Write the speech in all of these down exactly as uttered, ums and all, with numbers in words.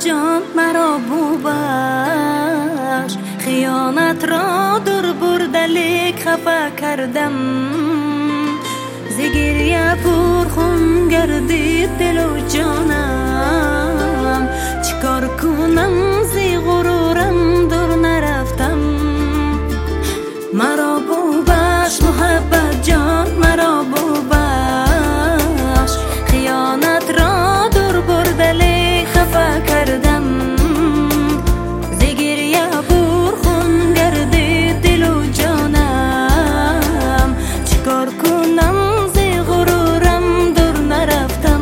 جان مرا بوبش، خیانت را دور بردلیک خفه کردم. ز گریه پر خون گردید دل و جانم، چیکار کنم ز غرورم دور نرفتم. مرا بوبش محبت جان مرا بوبش، خیانت را دور بردلی خفه کردم. ز گریه پر خون گردید دل و جانم، چیکار کنم ز غرورم دور نرفتم.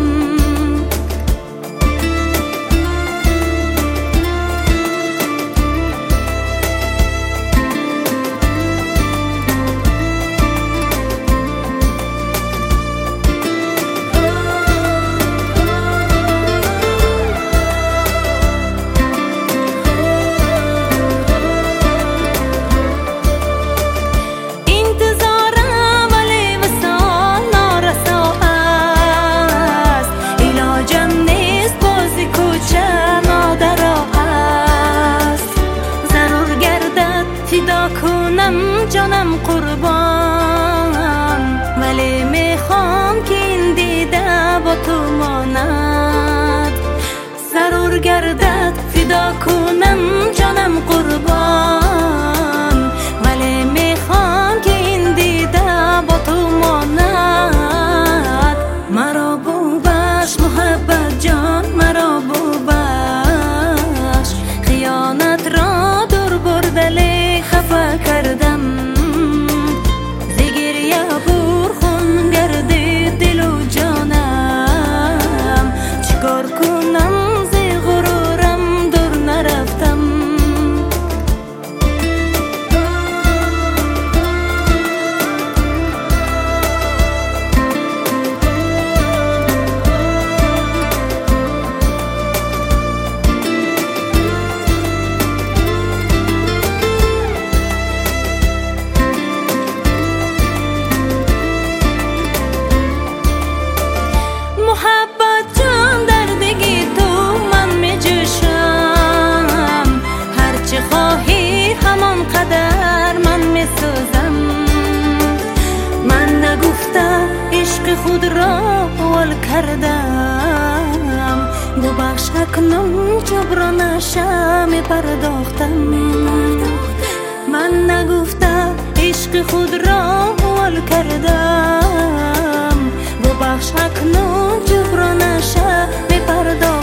جانم قربان، ولی میخوام که این دیده با تو ماند. ضرور گردد فدا کنم جانم قربان، ولی میخوام که این دیده با تو ماند. مرا بوبش محبت جان مرا بوبش، خیانت را دور بردلی خفه کردم. عشق خود را ول کردم، ببخش اکنون جبرانش می پرداختم. من نگفتم عشق خود را ول کردم، ببخش اکنون جبرانش می پرداختم.